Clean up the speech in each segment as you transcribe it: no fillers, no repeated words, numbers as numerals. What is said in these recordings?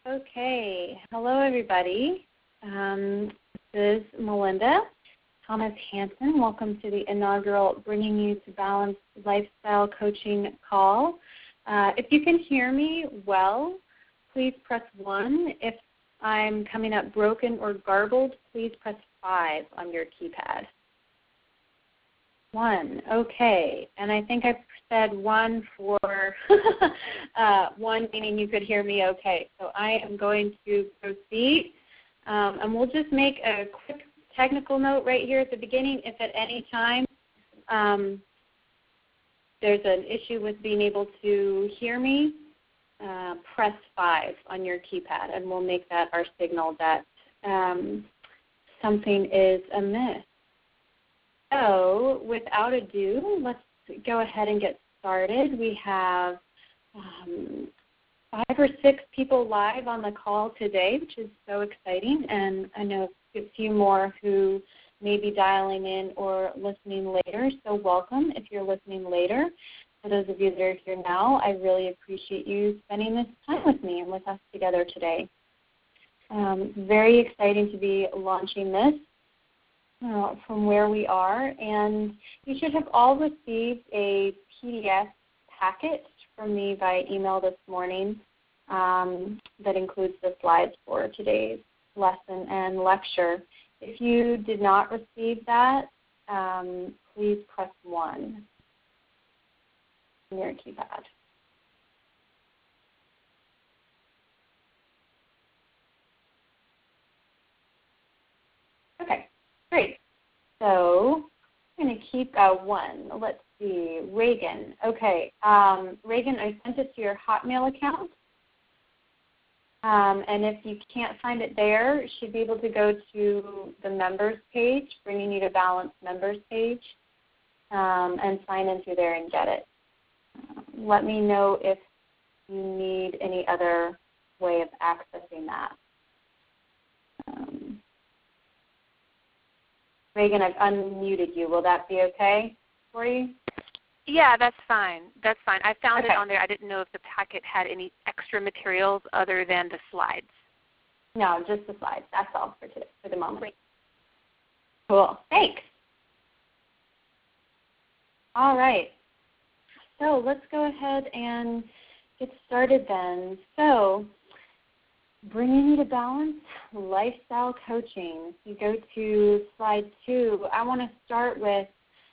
Okay. Hello, everybody. This is Melinda Thomas Hanson. Welcome to the inaugural Bringing You to Balance Lifestyle Coaching call. If you can hear me well, please press 1. If I'm coming up broken or garbled, please press 5 on your keypad. 1. Okay. And I think I said 1 for 1, meaning you could hear me okay. So I am going to proceed. And we'll just make a quick technical note right here at the beginning. If at any time there's an issue with being able to hear me, press 5 on your keypad, and we'll make that our signal that something is amiss. So without ado, let's go ahead and get started. We have 5 or 6 people live on the call today, which is so exciting, and I know a few more who may be dialing in or listening later, so welcome if you're listening later. For those of you that are here now, I really appreciate you spending this time with me and with us together today. Very exciting to be launching this from where we are, and you should have all received a PDF packet from me by email this morning that includes the slides for today's lesson and lecture. If you did not receive that, please press 1 on your keypad. Okay, great. So I'm going to keep 1. Let's see, Reagan. Okay, Reagan, I sent it to your Hotmail account. And if you can't find it there, you should be able to go to the members page, Bringing You to Balance members page, and sign in through there and get it. Let me know if you need any other way of accessing that. Reagan, I've unmuted you. Will that be okay for you? Yeah, that's fine. That's fine. I found it on there. I didn't know if the packet had any extra materials other than the slides. No, just the slides. That's all for today, for the moment. Great. Cool. Thanks. All right. So let's go ahead and get started then. So Bringing You to Balance Lifestyle Coaching. You go to slide 2. I want to start with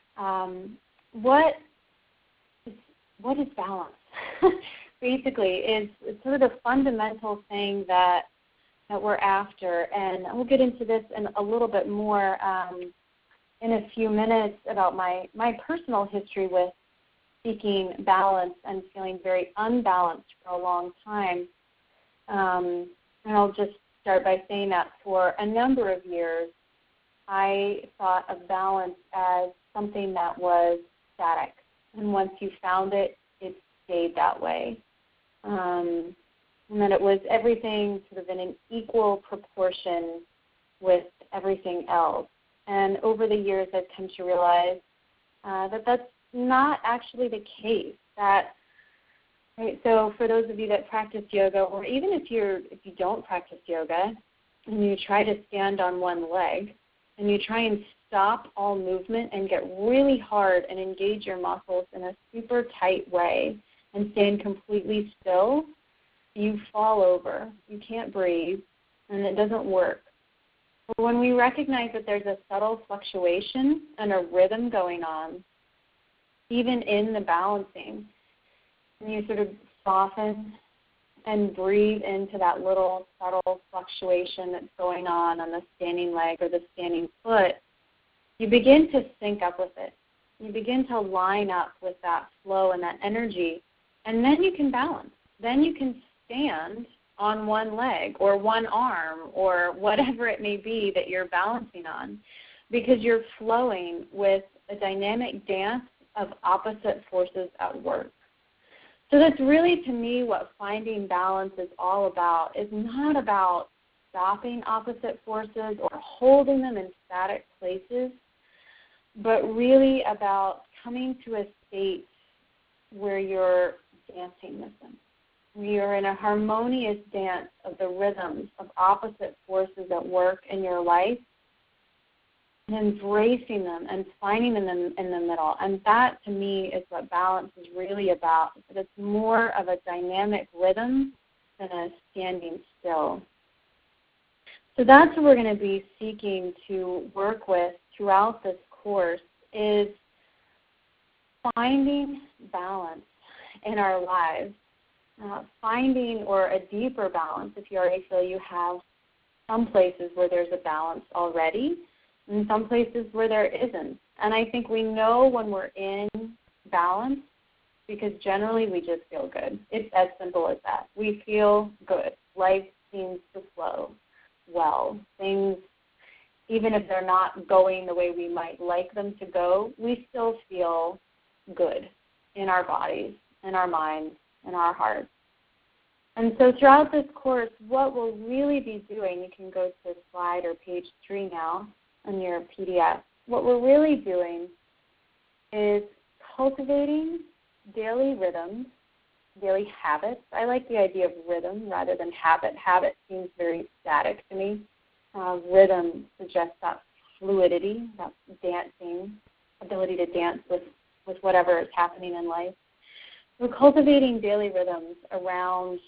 what is balance? Basically, is sort of the fundamental thing that we're after, and we'll get into this in a little bit more in a few minutes about my personal history with seeking balance and feeling very unbalanced for a long time. And I'll just start by saying that for a number of years, I thought of balance as something that was static. And once you found it, it stayed that way. And that it was everything sort of in an equal proportion with everything else. And over the years, I've come to realize that that's not actually the case. Right, so for those of you that practice yoga, or even if you don't practice yoga, and you try to stand on one leg, and you try and stop all movement and get really hard and engage your muscles in a super tight way and stand completely still, you fall over. You can't breathe, and it doesn't work. But when we recognize that there's a subtle fluctuation and a rhythm going on, even in the balancing, and you sort of soften and breathe into that little subtle fluctuation that's going on the standing leg or the standing foot, you begin to sync up with it. You begin to line up with that flow and that energy, and then you can balance. Then you can stand on one leg or one arm or whatever it may be that you're balancing on, because you're flowing with a dynamic dance of opposite forces at work. So that's really, to me, what finding balance is all about. It's not about stopping opposite forces or holding them in static places, but really about coming to a state where you're dancing with them, We are in a harmonious dance of the rhythms of opposite forces at work in your life, and embracing them and finding them in the middle. And that, to me, is what balance is really about. It's more of a dynamic rhythm than a standing still. So that's what we're going to be seeking to work with throughout this course, is finding balance in our lives, finding or a deeper balance if you already feel you have some places where there's a balance already and some places where there isn't. And I think we know when we're in balance because generally we just feel good. It's as simple as that. We feel good. Life seems to flow well. Things, even if they're not going the way we might like them to go, we still feel good in our bodies, in our minds, in our hearts. And so throughout this course, what we'll really be doing, you can go to slide or page 3 now on your PDF. What we're really doing is cultivating daily rhythms, daily habits. I like the idea of rhythm rather than habit. Habit seems very static to me. Rhythm suggests that fluidity, that dancing, ability to dance with whatever is happening in life. We're cultivating daily rhythms around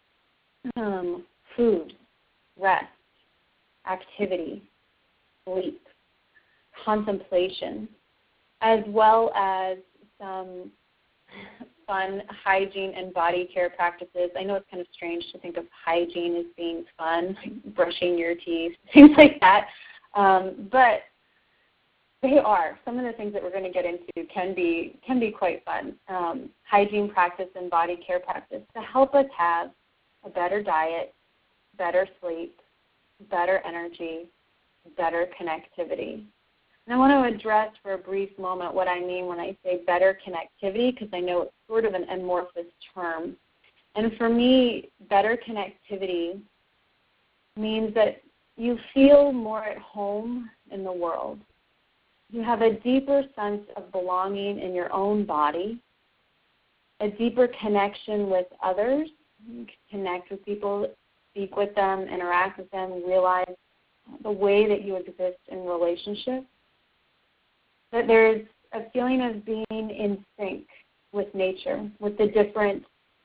food, rest, activity, sleep, contemplation, as well as some fun hygiene and body care practices. I know it's kind of strange to think of hygiene as being fun, like brushing your teeth, things like that, but they are. Some of the things that we're going to get into can be quite fun. Hygiene practice and body care practice to help us have a better diet, better sleep, better energy, better connectivity. And I want to address for a brief moment what I mean when I say better connectivity, because I know it's sort of an amorphous term. And for me, better connectivity means that you feel more at home in the world. You have a deeper sense of belonging in your own body, a deeper connection with others. You can connect with people, speak with them, interact with them, realize the way that you exist in relationships. That there's a feeling of being in sync with nature, with the different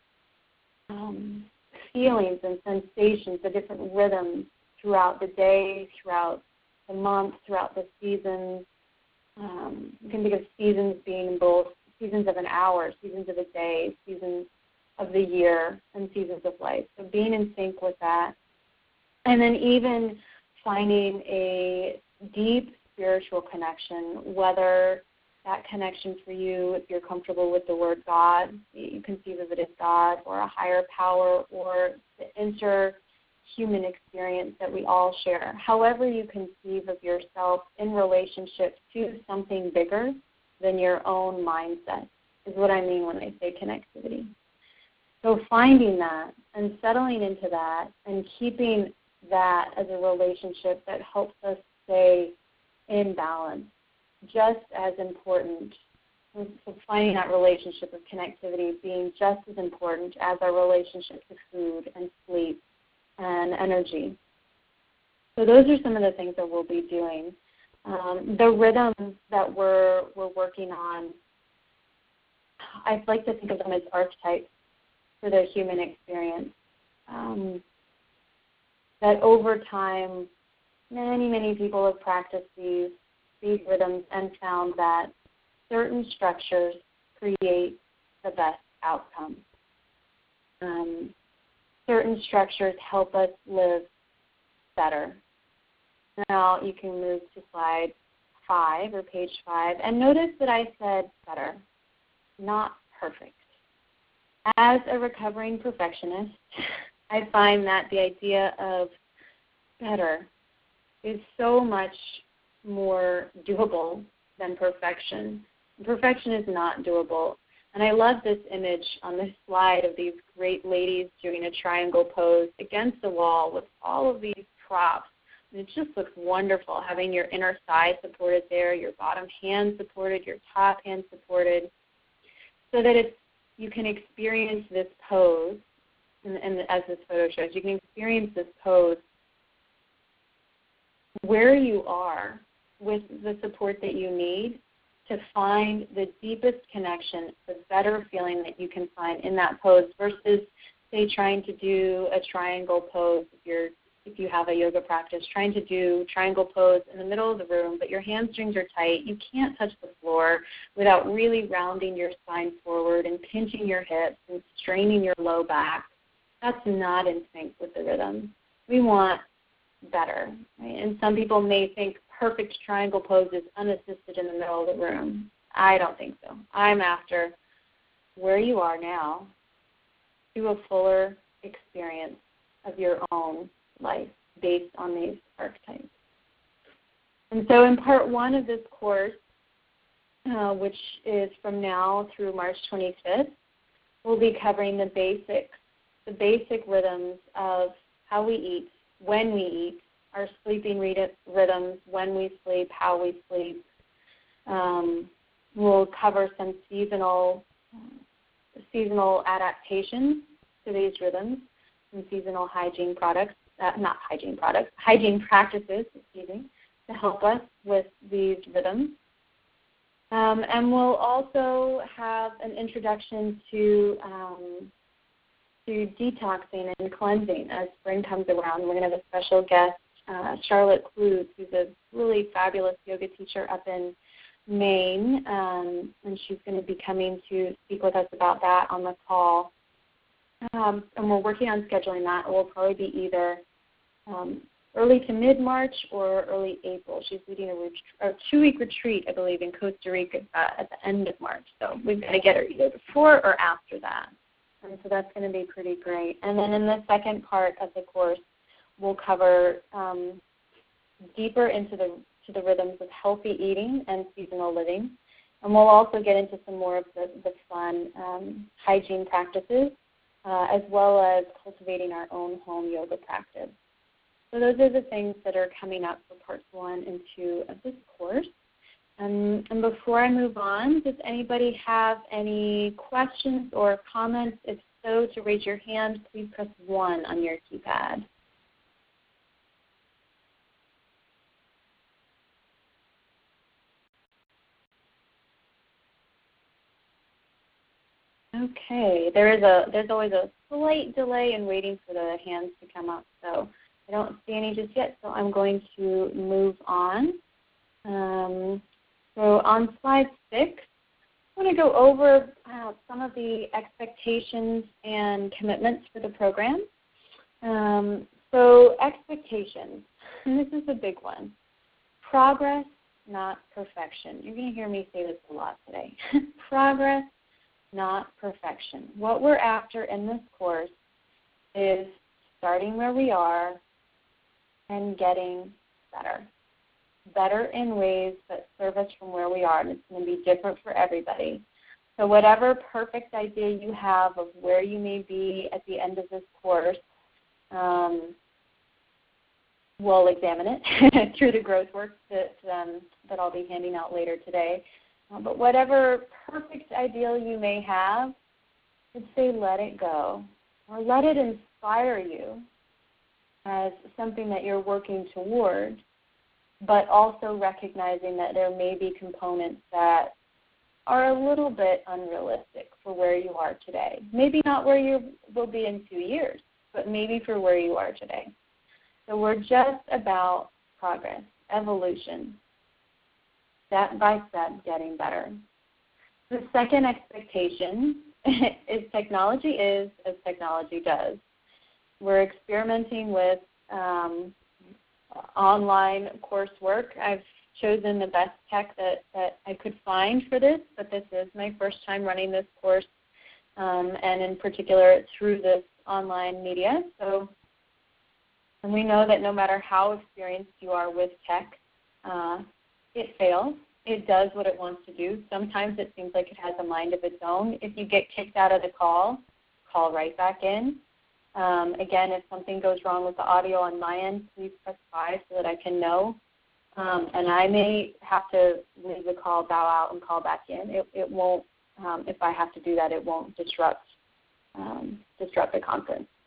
feelings and sensations, the different rhythms throughout the day, throughout the month, throughout the seasons. You can think of seasons being both seasons of an hour, seasons of a day, seasons of the year, and seasons of life. So being in sync with that. And then even finding a deep spiritual connection, whether that connection for you, if you're comfortable with the word God, you conceive of it as God or a higher power or the interhuman experience that we all share. However you conceive of yourself in relationship to something bigger than your own mindset is what I mean when I say connectivity. So finding that and settling into that and keeping that as a relationship that helps us stay in balance, just as important. So finding that relationship of connectivity being just as important as our relationship to food and sleep and energy. So those are some of the things that we'll be doing. The rhythms that we're working on, I'd like to think of them as archetypes for the human experience. That over time, many people have practiced these rhythms and found that certain structures create the best outcome. Certain structures help us live better. Now you can move to slide 5 or page 5, and notice that I said better, not perfect. As a recovering perfectionist, I find that the idea of better is so much more doable than perfection. Perfection is not doable. And I love this image on this slide of these great ladies doing a triangle pose against the wall with all of these props. And it just looks wonderful, having your inner thigh supported there, your bottom hand supported, your top hand supported, so that you can experience this pose and as this photo shows, you can experience this pose where you are with the support that you need to find the deepest connection, the better feeling that you can find in that pose versus, say, trying to do a triangle pose if you have a yoga practice, trying to do triangle pose in the middle of the room, but your hamstrings are tight. You can't touch the floor without really rounding your spine forward and pinching your hips and straining your low back. That's not in sync with the rhythm. We want better. Right? And some people may think perfect triangle pose is unassisted in the middle of the room. I don't think so. I'm after where you are now to a fuller experience of your own life based on these archetypes. And so in part 1 of this course, which is from now through March 25th, we'll be covering the basic rhythms of how we eat, when we eat, our sleeping rhythms, when we sleep, how we sleep. We'll cover some seasonal adaptations to these rhythms, some seasonal hygiene practices, to help us with these rhythms. And we'll also have an introduction to detoxing and cleansing as spring comes around. We're going to have a special guest, Charlotte Clues, who's a really fabulous yoga teacher up in Maine, and she's going to be coming to speak with us about that on the call. And we're working on scheduling that. It will probably be either early to mid-March or early April. She's leading a 2-week retreat, I believe, in Costa Rica at the end of March. So we've got to get her either before or after that. And so that's going to be pretty great. And then in the second part of the course, we'll cover deeper into the rhythms of healthy eating and seasonal living. And we'll also get into some more of the fun hygiene practices, as well as cultivating our own home yoga practice. So those are the things that are coming up for parts 1 and 2 of this course. And before I move on, does anybody have any questions or comments? If so, to raise your hand, please press 1 on your keypad. Okay, there's always a slight delay in waiting for the hands to come up, so I don't see any just yet, so I'm going to move on. So on slide 6, I want to go over some of the expectations and commitments for the program. So expectations, and this is a big one. Progress, not perfection. You're going to hear me say this a lot today. Progress, not perfection. What we're after in this course is starting where we are and getting better. Better in ways that serve us from where we are, and it's going to be different for everybody. So whatever perfect idea you have of where you may be at the end of this course, we'll examine it through the growth work that I'll be handing out later today. But whatever perfect ideal you may have, I'd say let it go, or let it inspire you as something that you're working toward, but also recognizing that there may be components that are a little bit unrealistic for where you are today. Maybe not where you will be in 2 years, but maybe for where you are today. So we're just about progress, evolution, step by step getting better. The second expectation is technology is as technology does. We're experimenting with online coursework. I've chosen the best tech that I could find for this, but this is my first time running this course, and in particular through this online media. So, and we know that no matter how experienced you are with tech, it fails. It does what it wants to do. Sometimes it seems like it has a mind of its own. If you get kicked out of the call right back in. Again, if something goes wrong with the audio on my end, please press 5 so that I can know. And I may have to leave the call, bow out, and call back in. It won't, if I have to do that, it won't disrupt the conference.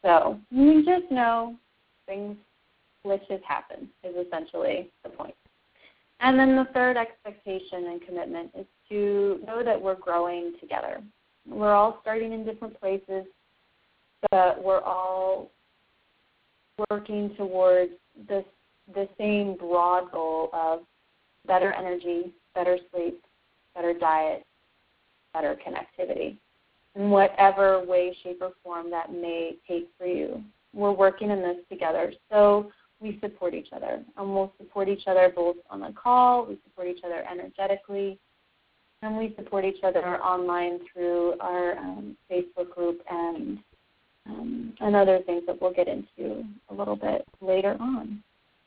So you just know glitches happen is essentially the point. And then the third expectation and commitment is to know that we're growing together. We're all starting in different places, but we're all working towards the same broad goal of better energy, better sleep, better diet, better connectivity, in whatever way, shape, or form that may take for you. We're working in this together, so we support each other. And we'll support each other both on the call, we support each other energetically, and we support each other online through our Facebook group and other things that we'll get into a little bit later on.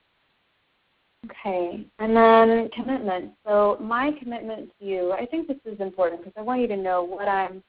Okay, and then commitment. So my commitment to you, I think this is important because I want you to know what I'm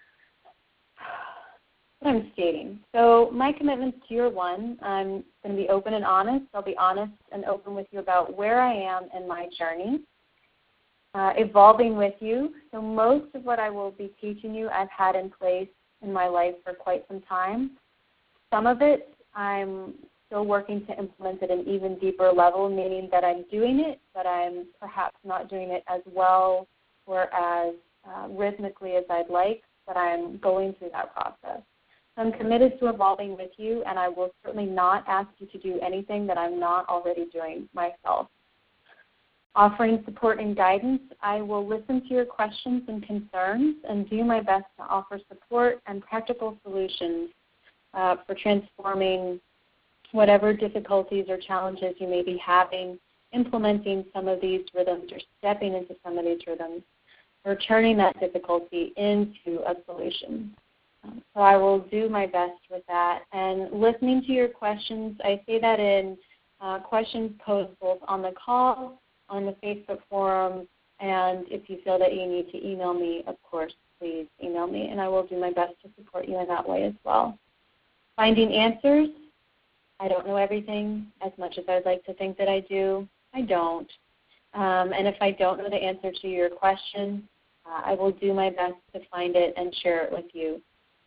stating. So my commitment to year one, I'm going to be open and honest. I'll be honest and open with you about where I am in my journey, evolving with you. So most of what I will be teaching you I've had in place in my life for quite some time. Some of it I'm still working to implement at an even deeper level, meaning that I'm doing it, but I'm perhaps not doing it as well or as rhythmically as I'd like, but I'm going through that process. So I'm committed to evolving with you, and I will certainly not ask you to do anything that I'm not already doing myself. Offering support and guidance, I will listen to your questions and concerns and do my best to offer support and practical solutions for transforming whatever difficulties or challenges you may be having, implementing some of these rhythms or stepping into some of these rhythms, or turning that difficulty into a solution. So I will do my best with that. And listening to your questions, I say that in questions posed both on the call, on the Facebook forum, and if you feel that you need to email me, of course, please email me, and I will do my best to support you in that way as well. Finding answers, I don't know everything as much as I'd like to think that I do. I don't. And if I don't know the answer to your question, I will do my best to find it and share it with you.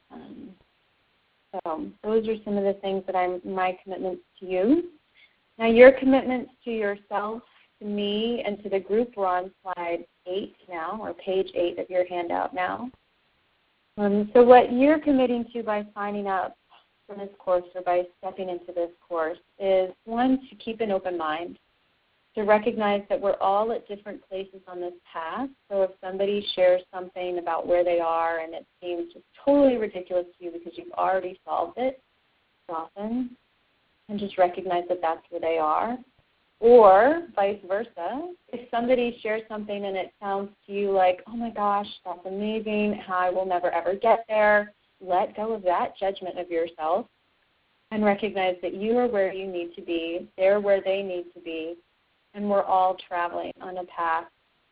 So those are some of the things that my commitments to you. Now your commitments to yourself, to me, and to the group, we're on slide 8 now, or page 8 of your handout now. So what you're committing to by signing up for this course or by stepping into this course is, one, to keep an open mind, to recognize that we're all at different places on this path. So if somebody shares something about where they are and it seems just totally ridiculous to you because you've already solved it, soften and just recognize that that's where they are. Or vice versa, if somebody shares something and it sounds to you like, oh my gosh, that's amazing, how I will never ever get there, let go of that judgment of yourself and recognize that you are where you need to be, they're where they need to be, and we're all traveling on a path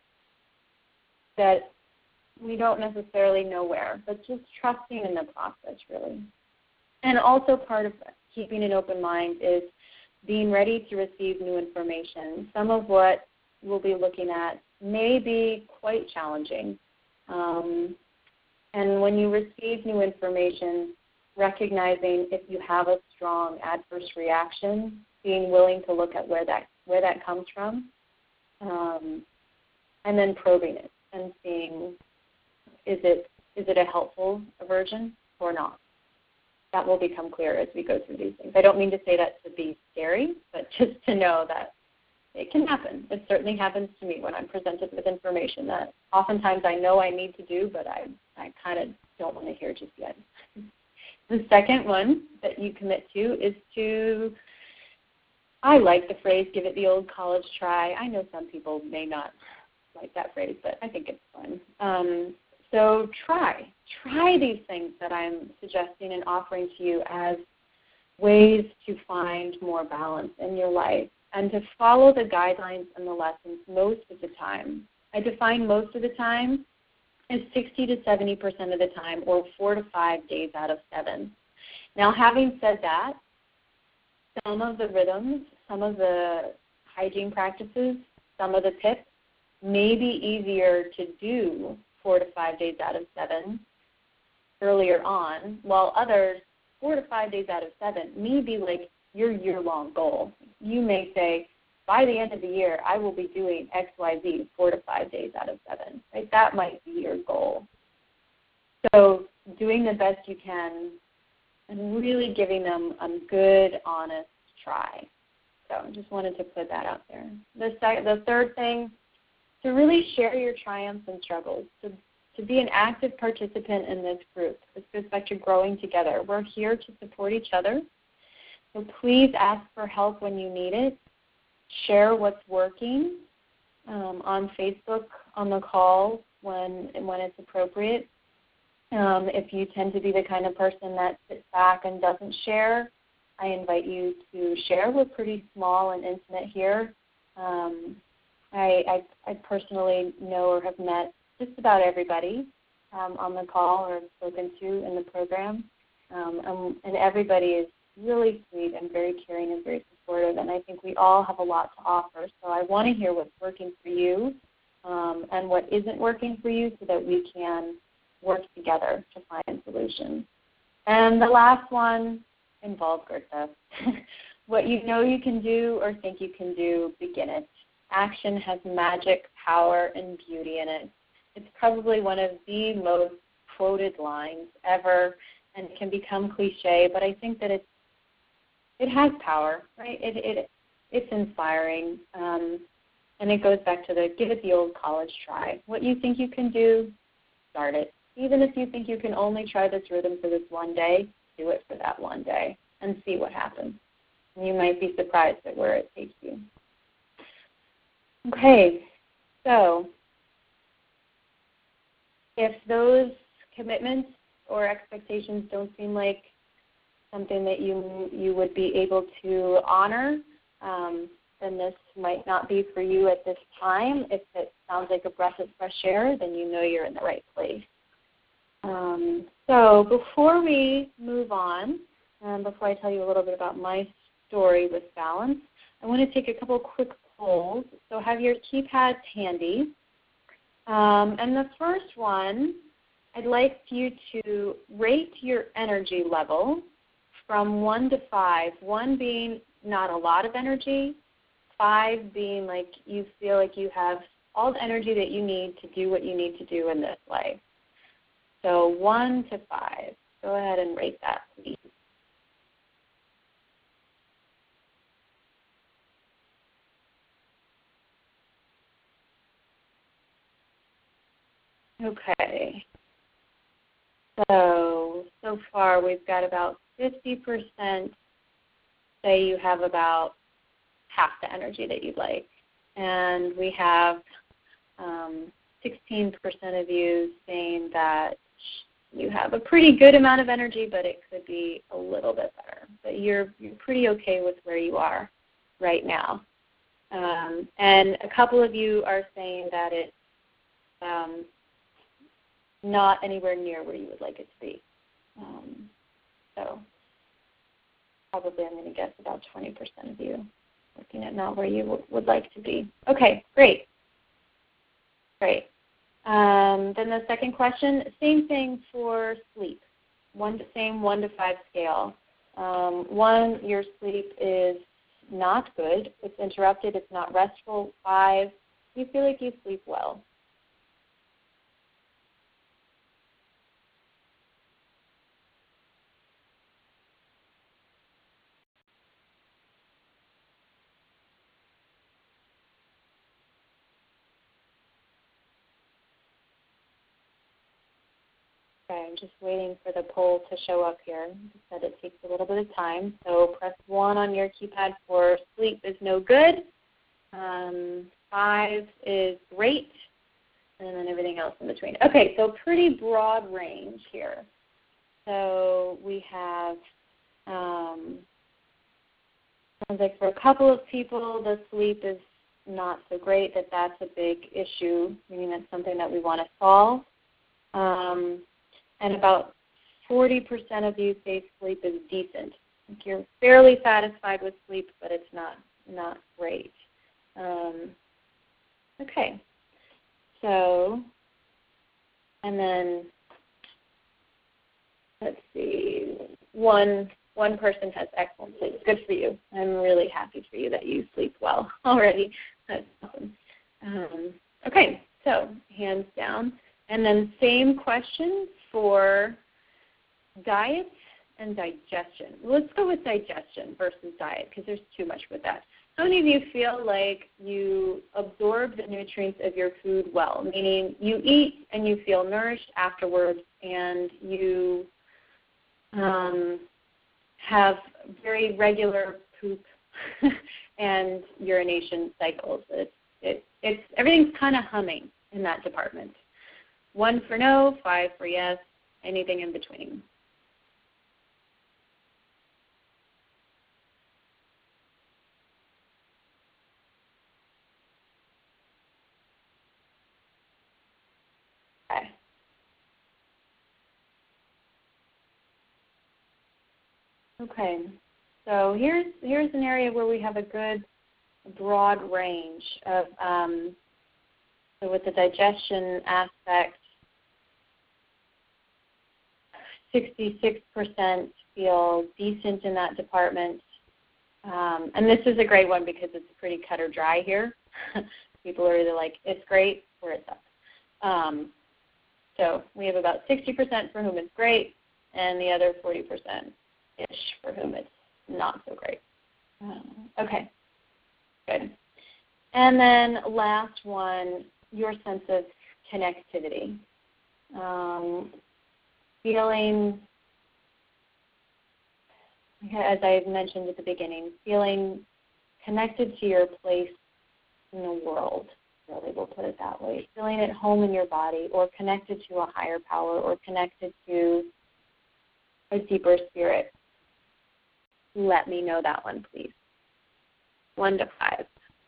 that we don't necessarily know where, but just trusting in the process, really. And also part of keeping an open mind is being ready to receive new information. Some of what we'll be looking at may be quite challenging. And when you receive new information, recognizing if you have a strong adverse reaction, being willing to look at where that comes from, and then probing it and seeing is it a helpful aversion or not. That will become clear as we go through these things. I don't mean to say that to be scary, but just to know that it can happen. It certainly happens to me when I'm presented with information that oftentimes I know I need to do, but I kind of don't want to hear just yet. The second one that you commit to is to, I like the phrase, give it the old college try. I know some people may not like that phrase, but I think it's fun. So try these things that I'm suggesting and offering to you as ways to find more balance in your life and to follow the guidelines and the lessons most of the time. I define most of the time as 60 to 70% of the time, or 4 to 5 days out of 7. Now, having said that, some of the rhythms, some of the hygiene practices, some of the tips may be easier to do 4 to 5 days out of 7 earlier on, while others 4 to 5 days out of 7 may be like your year-long goal. You may say, by the end of the year, I will be doing X, Y, Z 4 to 5 days out of 7. Right? That might be your goal. So doing the best you can and really giving them a good, honest try. So I just wanted to put that out there. The third thing, to really share your triumphs and struggles, to be an active participant in this group. This goes back to growing together. We're here to support each other. So please ask for help when you need it. Share what's working on Facebook, on the call when it's appropriate. If you tend to be the kind of person that sits back and doesn't share, I invite you to share. We're pretty small and intimate here. I personally know or have met just about everybody on the call or spoken to in the program. And everybody is really sweet and very caring and very supportive, and I think we all have a lot to offer. So I want to hear what's working for you and what isn't working for you so that we can work together to find solutions. And the last one, involve Goethe. What you know you can do or think you can do, begin it. Action has magic, power, and beauty in it. It's probably one of the most quoted lines ever, and it can become cliche, but I think that it has power, right? It's inspiring, and it goes back to give it the old college try. What you think you can do, start it. Even if you think you can only try this rhythm for this one day, do it for that one day and see what happens. And you might be surprised at where it takes you. Okay, so if those commitments or expectations don't seem like something that you would be able to honor, then this might not be for you at this time. If it sounds like a breath of fresh air, then you know you're in the right place. So before we move on, before I tell you a little bit about my story with balance, I want to take a couple quick polls. So have your keypads handy. And the first one, I'd like you to rate your energy level from 1 to 5, 1 being not a lot of energy, 5 being like you feel like you have all the energy that you need to do what you need to do in this life. So 1 to 5. Go ahead and rate that, please. Okay. So far we've got about 50% say you have about half the energy that you'd like. And we have 16% of you saying that you have a pretty good amount of energy, but it could be a little bit better. But you're pretty okay with where you are right now. And a couple of you are saying that it's not anywhere near where you would like it to be. So probably I'm going to guess about 20% of you looking at not where you would like to be. Okay, great. Great. Then the second question, same thing for sleep. Same 1 to 5 scale. 1, your sleep is not good. It's interrupted. It's not restful. 5, you feel like you sleep well. Okay, I'm just waiting for the poll to show up here. It said it takes a little bit of time. So press 1 on your keypad for sleep is no good. 5 is great. And then everything else in between. Okay, so pretty broad range here. So we have, sounds like for a couple of people, the sleep is not so great, that's a big issue, meaning that's something that we want to solve. And about 40% of you say sleep is decent. Like you're fairly satisfied with sleep, but it's not great. Okay. So, and then, let's see, one person has excellent sleep. Good for you. I'm really happy for you that you sleep well already. That's awesome. Okay, so hands down. And then same question for diet and digestion. Let's go with digestion versus diet because there's too much with that. How many of you feel like you absorb the nutrients of your food well, meaning you eat and you feel nourished afterwards and you have very regular poop and urination cycles? It's everything's kind of humming in that department. 1 for no, 5 for yes, anything in between. Okay. Okay. So here's an area where we have a good broad range of so with the digestion aspect, 66% feel decent in that department. And this is a great one because it's pretty cut or dry here. People are either like, it's great or it's up. So we have about 60% for whom it's great and the other 40%-ish for whom it's not so great. Okay, good. And then last one, your sense of connectivity. Feeling, as I mentioned at the beginning, feeling connected to your place in the world, really, we'll put it that way. Feeling at home in your body or connected to a higher power or connected to a deeper spirit. Let me know that one, please. 1 to 5.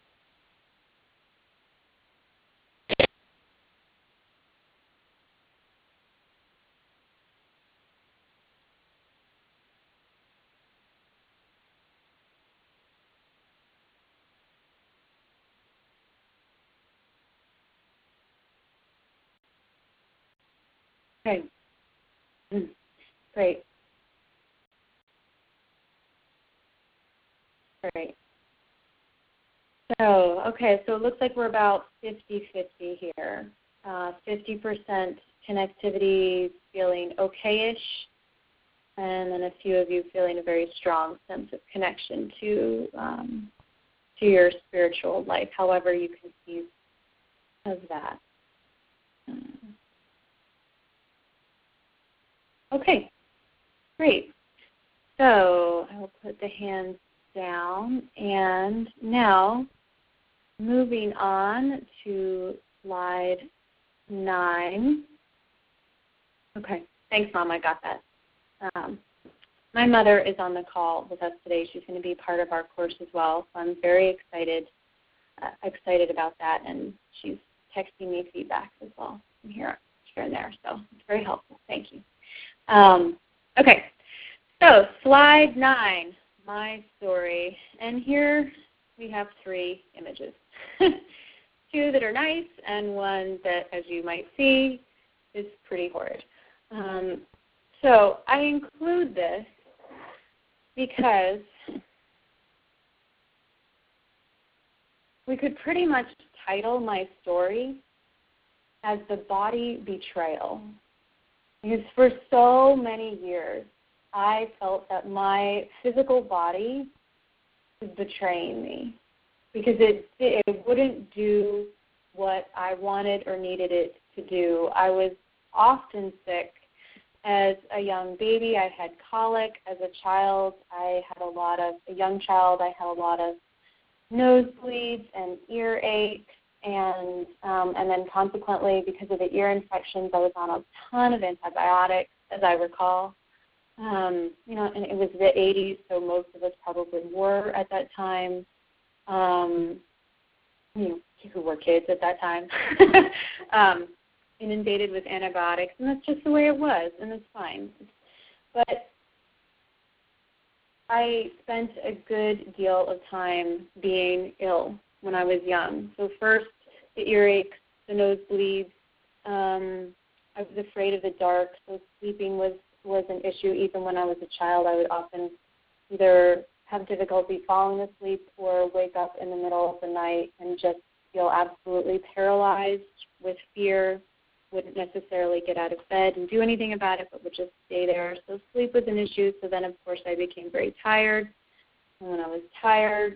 Okay. Great. Great. So it looks like we're about 50-50 here. 50% connectivity, feeling okay-ish, and then a few of you feeling a very strong sense of connection to your spiritual life, however you conceive of that. Okay, great. So I will put the hands down, and now moving on to slide 9. Okay, thanks, Mom. I got that. My mother is on the call with us today. She's going to be part of our course as well, so I'm very excited about that, and she's texting me feedback as well from here and there, so it's very helpful. Thank you. Okay, so slide 9, my story, and here we have 3 images, 2 that are nice and 1 that, as you might see, is pretty horrid. So I include this because we could pretty much title my story as The Body Betrayal. Because for so many years, I felt that my physical body was betraying me because it wouldn't do what I wanted or needed it to do. I was often sick. As a young baby, I had colic. As a child, I had a young child, I had a lot of nosebleeds and earache. And then consequently, because of the ear infections, I was on a ton of antibiotics, as I recall. And it was the 80s, so most of us probably were at that time. Who were kids at that time, inundated with antibiotics, and that's just the way it was, and it's fine. But I spent a good deal of time being ill when I was young. So first, the earaches, the nosebleeds. I was afraid of the dark, so sleeping was was an issue. Even when I was a child, I would often either have difficulty falling asleep or wake up in the middle of the night and just feel absolutely paralyzed with fear. Wouldn't necessarily get out of bed and do anything about it, but would just stay there. So sleep was an issue. So then, of course, I became very tired. And when I was tired,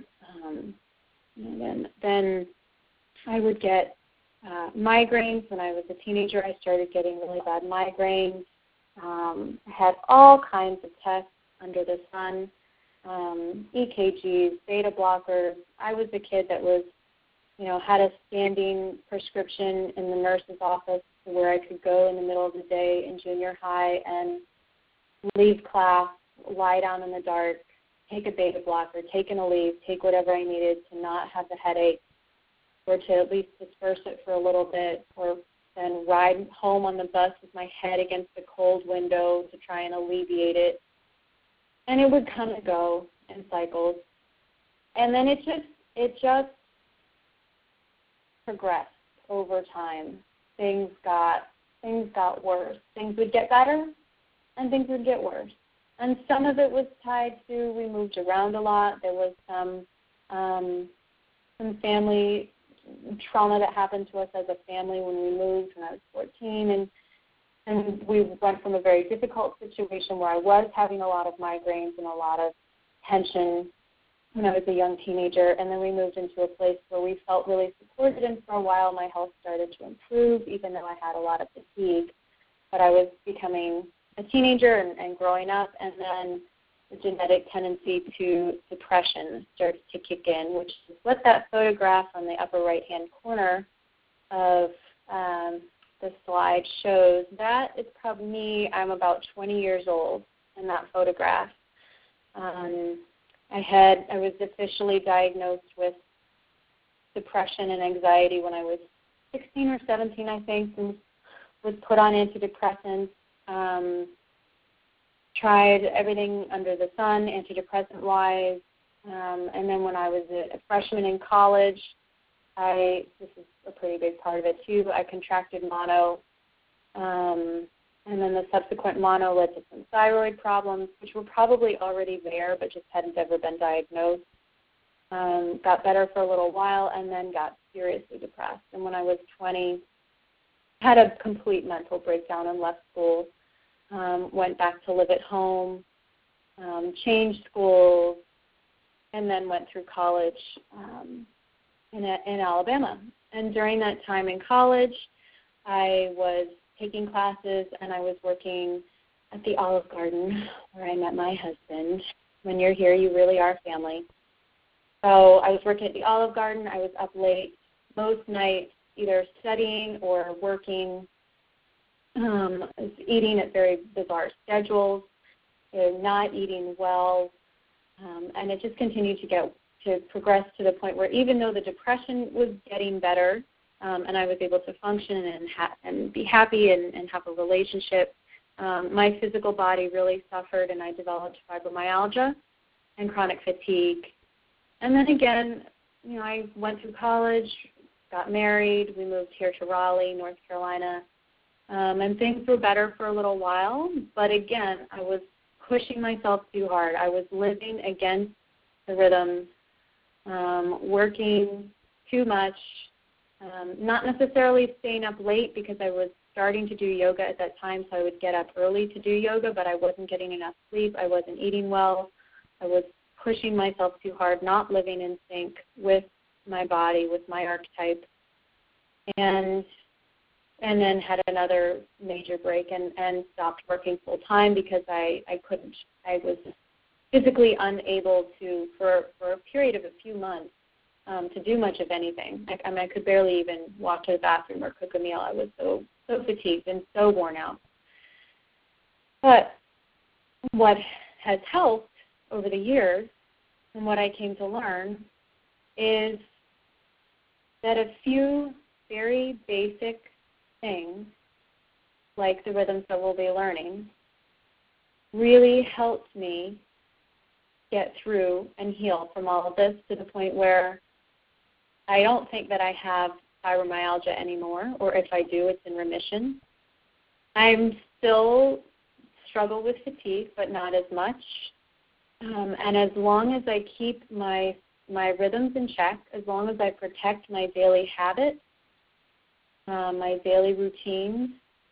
then I would get migraines. When I was a teenager, I started getting really bad migraines. I had all kinds of tests under the sun. EKGs, beta blockers. I was a kid that was, had a standing prescription in the nurse's office where I could go in the middle of the day in junior high and leave class, lie down in the dark, take a beta blocker, take an Aleve, take whatever I needed to not have the headache or to at least disperse it for a little bit, or then ride home on the bus with my head against the cold window to try and alleviate it. And it would come and go in cycles. And then it just progressed over time. Things got worse. Things would get better, and things would get worse. And some of it was tied to we moved around a lot. There was some family trauma that happened to us as a family when we moved when I was 14, and we went from a very difficult situation where I was having a lot of migraines and a lot of tension when I was a young teenager, and then we moved into a place where we felt really supported, and for a while my health started to improve, even though I had a lot of fatigue. But I was becoming a teenager and growing up, and then the genetic tendency to depression started to kick in, which is what that photograph on the upper right-hand corner of the slide shows. That is probably me. I'm about 20 years old in that photograph. I was officially diagnosed with depression and anxiety when I was 16 or 17, I think, and was put on antidepressants. Tried everything under the sun, antidepressant-wise, and then when I was a freshman in college, this is a pretty big part of it too, I contracted mono, and then the subsequent mono led to some thyroid problems, which were probably already there but just hadn't ever been diagnosed. Got better for a little while and then got seriously depressed. And when I was 20, had a complete mental breakdown and left school. Went back to live at home, changed schools, and then went through college in Alabama. And during that time in college, I was taking classes and I was working at the Olive Garden where I met my husband. When you're here, you really are family. So I was working at the Olive Garden. I was up late most nights, either studying or working. I was eating at very bizarre schedules, not eating well, and it just continued to progress to the point where even though the depression was getting better, and I was able to function and be happy and have a relationship, my physical body really suffered, and I developed fibromyalgia and chronic fatigue. And then again, I went through college, got married, we moved here to Raleigh, North Carolina. And things were better for a little while, but again, I was pushing myself too hard. I was living against the rhythms, working too much, not necessarily staying up late because I was starting to do yoga at that time, so I would get up early to do yoga, but I wasn't getting enough sleep. I wasn't eating well. I was pushing myself too hard, not living in sync with my body, with my archetype, and then had another major break and stopped working full time because I couldn't. I was physically unable to, for a period of a few months, to do much of anything. I could barely even walk to the bathroom or cook a meal. I was so fatigued and so worn out. But what has helped over the years and what I came to learn is that a few very basic things, like the rhythms that we'll be learning, really helped me get through and heal from all of this to the point where I don't think that I have fibromyalgia anymore, or if I do, it's in remission. I'm still struggle with fatigue, but not as much. And as long as I keep my rhythms in check, as long as I protect my daily habits, my daily routines,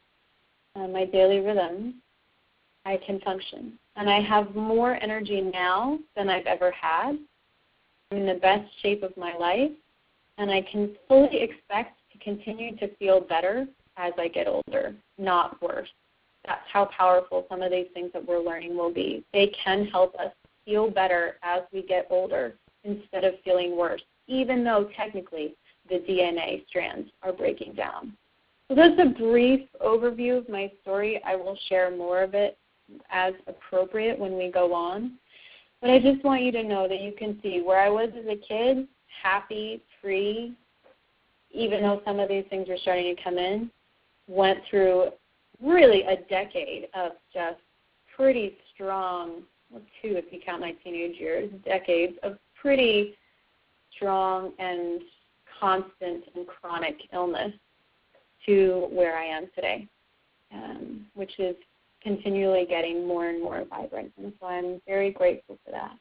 my daily rhythms, I can function. And I have more energy now than I've ever had. I'm in the best shape of my life, and I can fully expect to continue to feel better as I get older, not worse. That's how powerful some of these things that we're learning will be. They can help us feel better as we get older instead of feeling worse, even though technically the DNA strands are breaking down. So that's a brief overview of my story. I will share more of it as appropriate when we go on. But I just want you to know that you can see where I was as a kid, happy, free, even though some of these things were starting to come in, went through really a decade of just pretty strong, well, two if you count my teenage years, decades of pretty strong and constant and chronic illness to where I am today, which is continually getting more and more vibrant. And so I'm very grateful for that.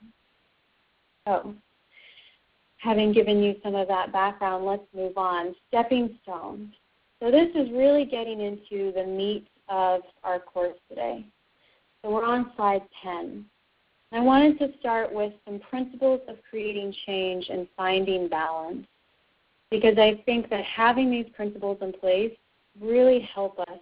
So having given you some of that background, let's move on. Stepping stones. So this is really getting into the meat of our course today. So we're on slide 10. I wanted to start with some principles of creating change and finding balance, because I think that having these principles in place really help us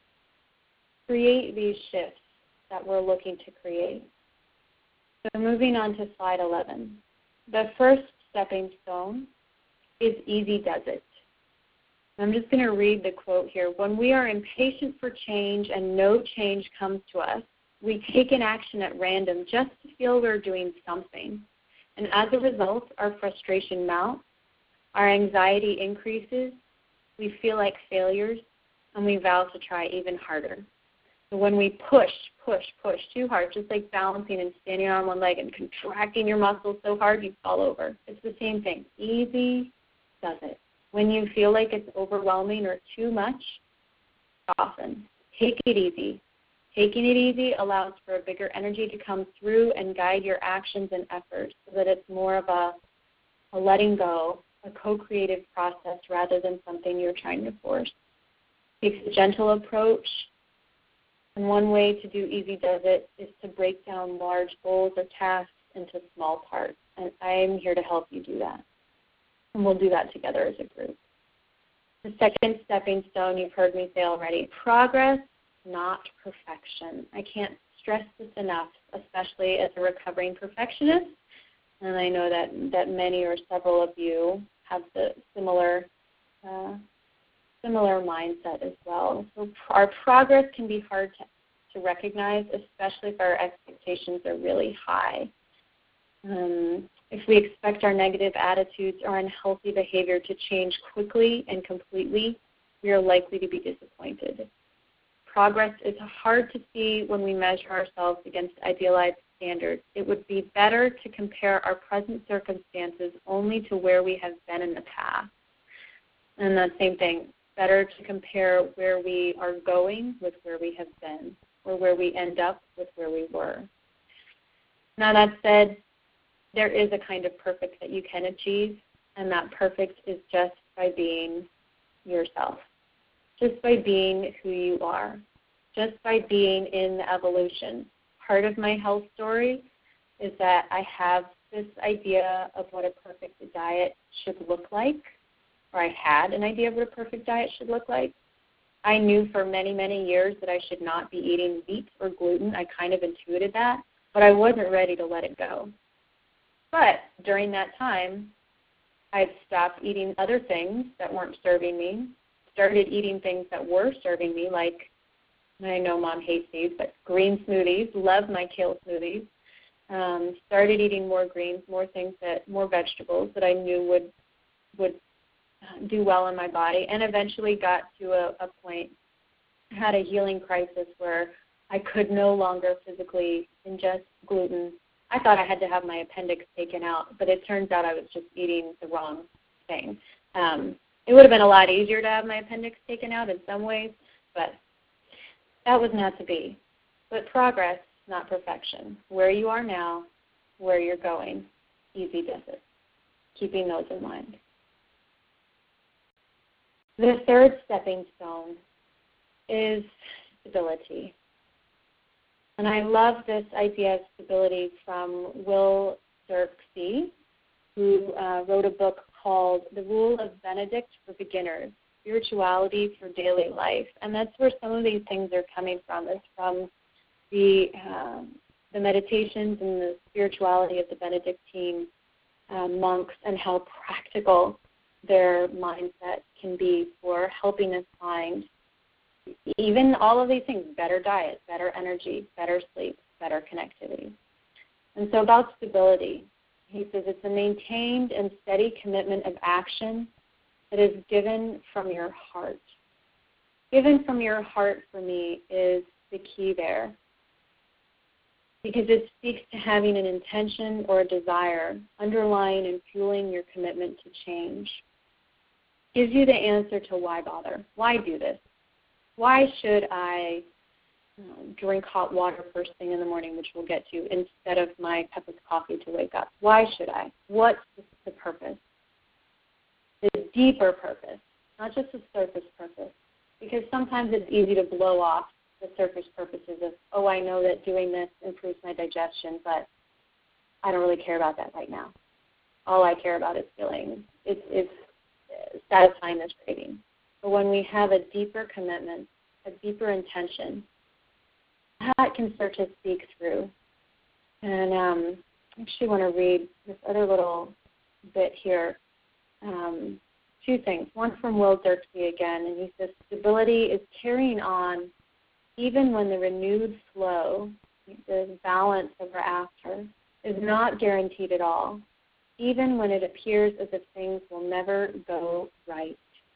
create these shifts that we're looking to create. So moving on to slide 11. The first stepping stone is easy does it. I'm just going to read the quote here. When we are impatient for change and no change comes to us, we take an action at random just to feel we're doing something. And as a result, our frustration mounts, our anxiety increases, we feel like failures, and we vow to try even harder. So when we push too hard, just like balancing and standing on one leg and contracting your muscles so hard you fall over. It's the same thing. Easy does it. When you feel like it's overwhelming or too much, soften. Take it easy. Taking it easy allows for a bigger energy to come through and guide your actions and efforts so that it's more of a letting go, a co-creative process rather than something you're trying to force. Takes a gentle approach. And one way to do easy does it is to break down large goals or tasks into small parts. And I am here to help you do that. And we'll do that together as a group. The second stepping stone you've heard me say already, progress, not perfection. I can't stress this enough, especially as a recovering perfectionist. And I know that many or several of you have the similar mindset as well. So our progress can be hard to recognize, especially if our expectations are really high. If we expect our negative attitudes or unhealthy behavior to change quickly and completely, we are likely to be disappointed. Progress is hard to see when we measure ourselves against idealized standards. It would be better to compare our present circumstances only to where we have been in the past. And the same thing, better to compare where we are going with where we have been, or where we end up with where we were. Now that said, there is a kind of perfect that you can achieve, and that perfect is just by being yourself, just by being who you are, just by being in the evolution. Part of my health story is that I have this idea of what a perfect diet should look like, or I had an idea of what a perfect diet should look like. I knew for many, many years that I should not be eating wheat or gluten. I kind of intuited that, but I wasn't ready to let it go. But during that time, I stopped eating other things that weren't serving me, started eating things that were serving me, like, I know Mom hates these, but green smoothies, love my kale smoothies. Started eating more greens, more vegetables that I knew would do well in my body, and eventually got to a point, had a healing crisis where I could no longer physically ingest gluten. I thought I had to have my appendix taken out, but it turns out I was just eating the wrong thing. It would have been a lot easier to have my appendix taken out in some ways, but that was not to be. but progress, not perfection. Where you are now, where you're going, easy does it. Keeping those in mind. The third stepping stone is stability. And I love this idea of stability from Will Dirkse, who wrote a book called The Rule of Benedict for Beginners, Spirituality for Daily Life. And that's where some of these things are coming from, is from the meditations and the spirituality of the Benedictine monks and how practical their mindset can be for helping us find even all of these things: better diet, better energy, better sleep, better connectivity. And so about stability, he says it's a maintained and steady commitment of action that is given from your heart. Given from your heart, for me, is the key there, because it speaks to having an intention or a desire underlying and fueling your commitment to change. Gives you the answer to why bother. Why do this? Why should I drink hot water first thing in the morning, which we'll get to, instead of my cup of coffee to wake up? Why should I? What's the purpose? The deeper purpose, not just the surface purpose, because sometimes it's easy to blow off the surface purposes of, oh, I know that doing this improves my digestion, but I don't really care about that right now. All I care about is feeling, it's satisfying this craving. But when we have a deeper commitment, a deeper intention, that can start to speak through. And I actually want to read this other little bit here. Two things. One from Will Dirkse again, and he says, stability is carrying on even when the renewed flow, the balance that we're after, is not guaranteed at all, even when it appears as if things will never go right.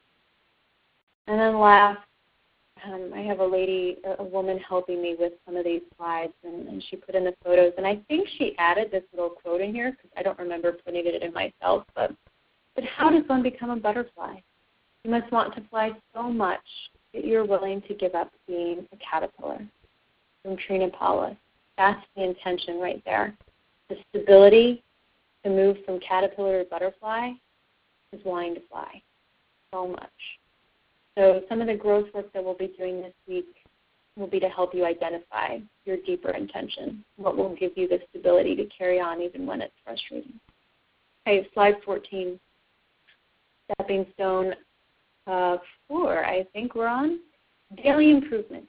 And then last, I have a woman helping me with some of these slides, and she put in the photos. And I think she added this little quote in here, because I don't remember putting it in myself. But how does one become a butterfly? You must want to fly so much that you're willing to give up being a caterpillar. From Trina Paula. That's the intention right there. The stability to move from caterpillar to butterfly is wanting to fly so much. So some of the growth work that we'll be doing this week will be to help you identify your deeper intention, what will give you the stability to carry on even when it's frustrating. Okay, slide 14. Stepping stone 4, I think we're on. Daily improvement.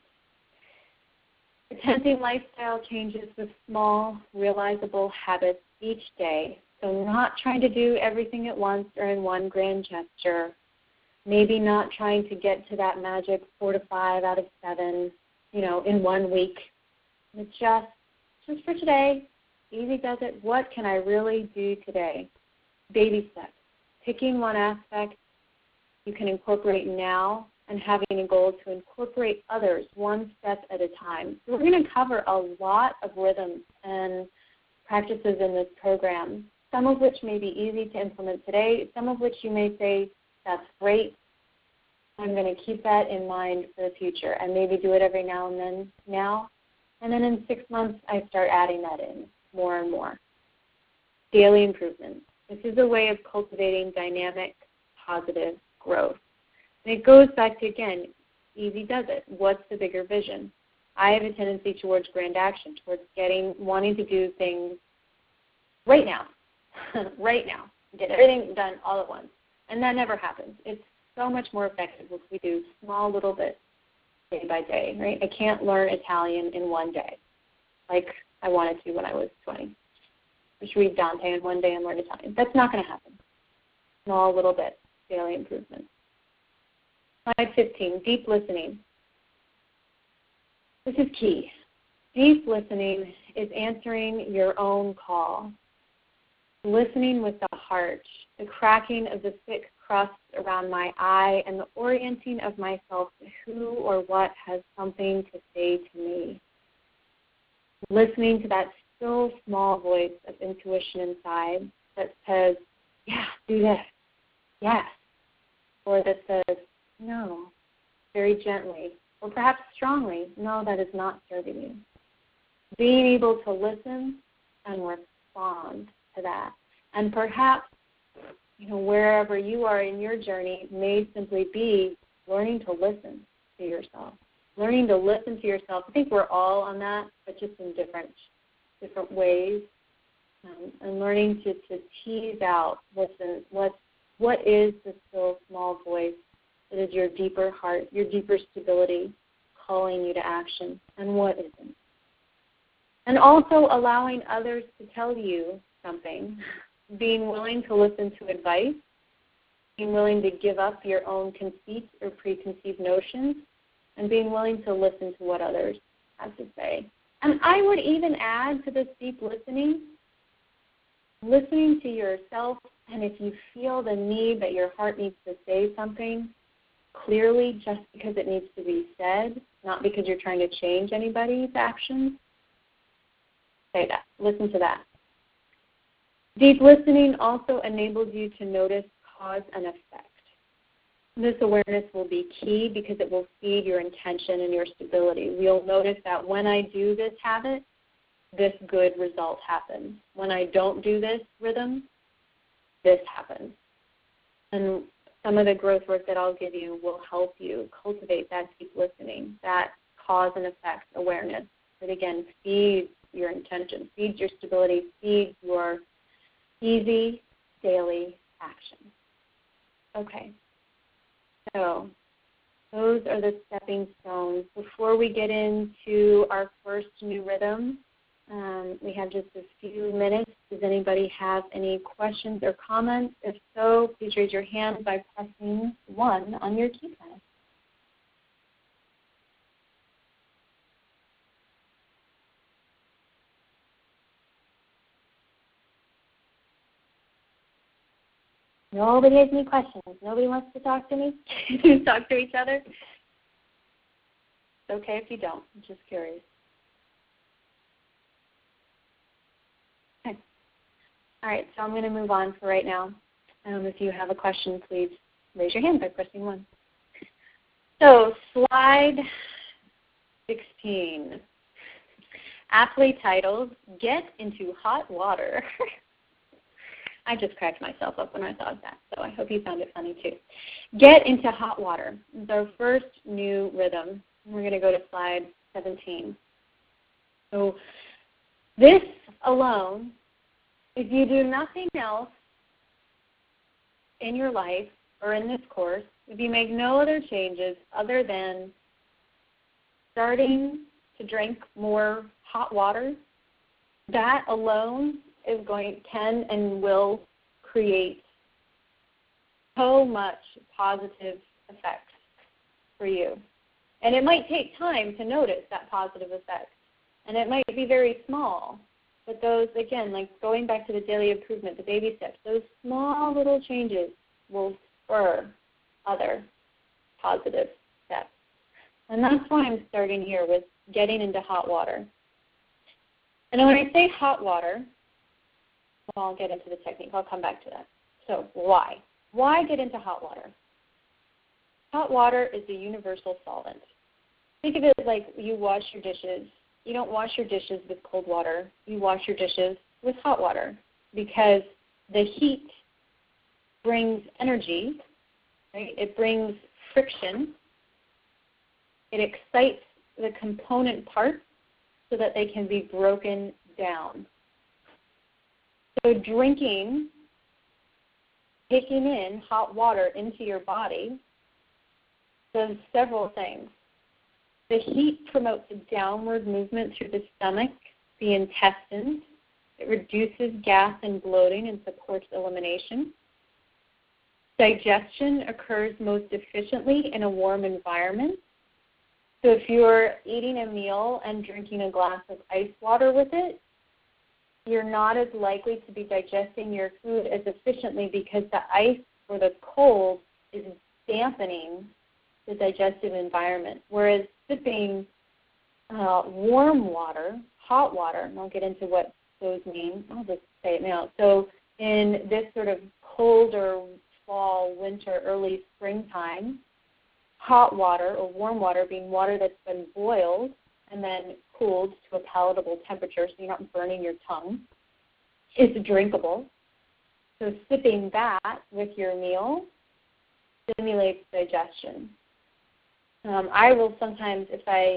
Attempting lifestyle changes with small, realizable habits each day. So not trying to do everything at once or in one grand gesture. Maybe not trying to get to that magic 4 to 5 out of 7, in 1 week. It's just for today. Easy does it. What can I really do today? Baby steps. Picking one aspect you can incorporate now and having a goal to incorporate others one step at a time. So we're going to cover a lot of rhythms and practices in this program, some of which may be easy to implement today, some of which you may say, that's great. I'm going to keep that in mind for the future and maybe do it every now and then now. And then in 6 months, I start adding that in more and more. Daily improvement. This is a way of cultivating dynamic, positive growth. And it goes back to, again, easy does it. What's the bigger vision? I have a tendency towards grand action, towards wanting to do things right now, get everything done all at once. And that never happens. It's so much more effective if we do small little bits day by day, right? I can't learn Italian in 1 day like I wanted to when I was 20. Just read Dante in 1 day and learn Italian. That's not going to happen. Small little bits, daily improvement. Slide 15, deep listening. This is key. Deep listening is answering your own call. Listening with the heart, the cracking of the thick crust around my eye, and the orienting of myself to who or what has something to say to me. Listening to that still small voice of intuition inside that says, yeah, do this, yes, or that says, no, very gently, or perhaps strongly, no, that is not serving you. being able to listen and respond to that. And perhaps, wherever you are in your journey may simply be learning to listen to yourself. Learning to listen to yourself. I think we're all on that, but just in different ways. And learning to tease out what is the still small voice that is your deeper heart, your deeper stability calling you to action, and what isn't. And also allowing others to tell you something, being willing to listen to advice, being willing to give up your own conceits or preconceived notions, and being willing to listen to what others have to say. And I would even add to this deep listening to yourself, and if you feel the need that your heart needs to say something clearly just because it needs to be said, not because you're trying to change anybody's actions, say that. Listen to that. Deep listening also enables you to notice cause and effect. This awareness will be key because it will feed your intention and your stability. You'll notice that when I do this habit, this good result happens. When I don't do this rhythm, this happens. And some of the growth work that I'll give you will help you cultivate that deep listening, that cause and effect awareness that, again, feeds your intention, feeds your stability, feeds your easy daily action. Okay. So those are the stepping stones. Before we get into our first new rhythm, we have just a few minutes. Does anybody have any questions or comments? If so, please raise your hand by pressing 1 on your keypad. Nobody has any questions. Nobody wants to talk to me? Talk to each other? It's okay if you don't. I'm just curious. Okay. All right, so I'm going to move on for right now. If you have a question, please raise your hand by pressing 1. So slide 16. Aptly titled, Get into Hot Water. I just cracked myself up when I thought of that, so I hope you found it funny too. Get into hot water. It's our first new rhythm. We're going to go to slide 17. So this alone, if you do nothing else in your life or in this course, if you make no other changes other than starting to drink more hot water, that alone can and will create so much positive effects for you. And it might take time to notice that positive effect. And it might be very small. But those, again, like going back to the daily improvement, the baby steps, those small little changes will spur other positive steps. And that's why I'm starting here with getting into hot water. And when I say hot water, well, I'll get into the technique. I'll come back to that. So why? Why get into hot water? Hot water is a universal solvent. Think of it like you wash your dishes. You don't wash your dishes with cold water. You wash your dishes with hot water because the heat brings energy, right? It brings friction. It excites the component parts so that they can be broken down. So drinking, taking in hot water into your body does several things. The heat promotes a downward movement through the stomach, the intestines. It reduces gas and bloating and supports elimination. Digestion occurs most efficiently in a warm environment. So if you're eating a meal and drinking a glass of ice water with it, you're not as likely to be digesting your food as efficiently because the ice or the cold is dampening the digestive environment. Whereas sipping warm water, hot water, and I'll get into what those mean, I'll just say it now. So in this sort of colder fall, winter, early springtime, hot water or warm water being water that's been boiled and then cooled to a palatable temperature so you're not burning your tongue. It's drinkable. So sipping that with your meal stimulates digestion. I will sometimes,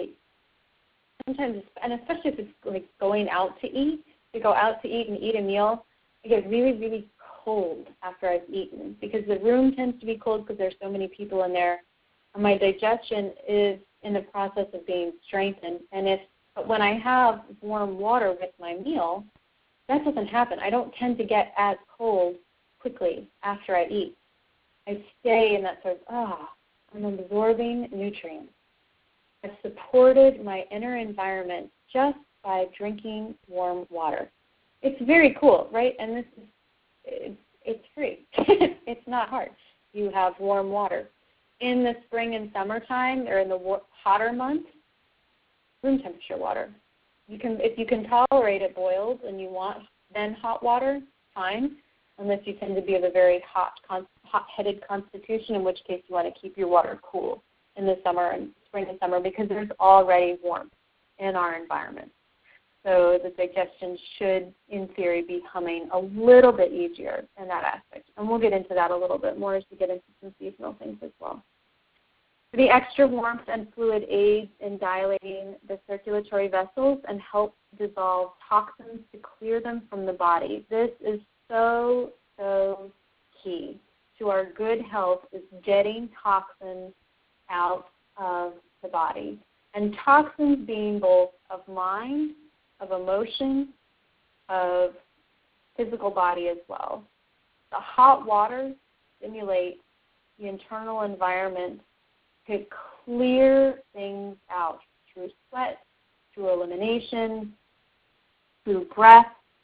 and especially if it's like going out to eat, to go out to eat and eat a meal, I get really, really cold after I've eaten because the room tends to be cold because there's so many people in there. And my digestion is in the process of being strengthened. But when I have warm water with my meal, that doesn't happen. I don't tend to get as cold quickly after I eat. I stay in that sort of, I'm absorbing nutrients. I've supported my inner environment just by drinking warm water. It's very cool, right? And it's free. It's not hard. You have warm water. In the spring and summertime, or in the hotter months, room temperature water. If you can tolerate it boiled and you want then hot water, fine, unless you tend to be of a very hot-headed constitution, in which case you want to keep your water cool in the summer and spring and summer because there's already warmth in our environment. So the digestion should, in theory, be humming a little bit easier in that aspect. And we'll get into that a little bit more as we get into some seasonal things as well. The extra warmth and fluid aids in dilating the circulatory vessels and helps dissolve toxins to clear them from the body. This is so, so key to our good health, is getting toxins out of the body. And toxins being both of mind, of emotion, of physical body as well. The hot water stimulates the internal environment to clear things out through sweat, through elimination, through breath,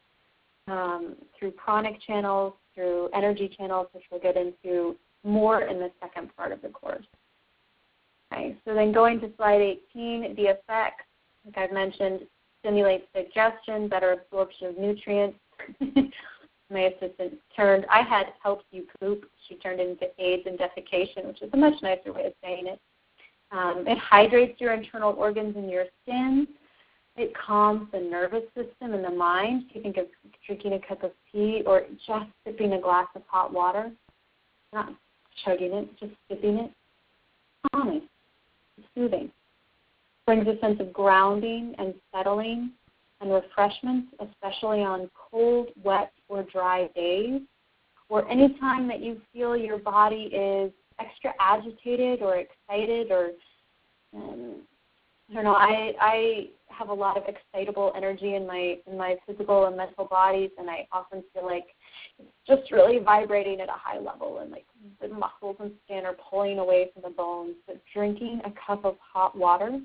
through pranic channels, through energy channels, which we'll get into more in the second part of the course. Okay, so then going to slide 18, the effects, like I've mentioned, stimulates digestion, better absorption of nutrients. My assistant I had helps you poop. She turned it into aids and defecation, which is a much nicer way of saying it. It hydrates your internal organs and your skin. It calms the nervous system and the mind. You think of drinking a cup of tea or just sipping a glass of hot water, not chugging it, just sipping it. Calming, soothing. Brings a sense of grounding and settling and refreshment, especially on cold, wet, or dry days, or any time that you feel your body is extra agitated or excited, or I don't know. I have a lot of excitable energy in my physical and mental bodies, and I often feel like it's just really vibrating at a high level, and like the muscles and skin are pulling away from the bones. But drinking a cup of hot water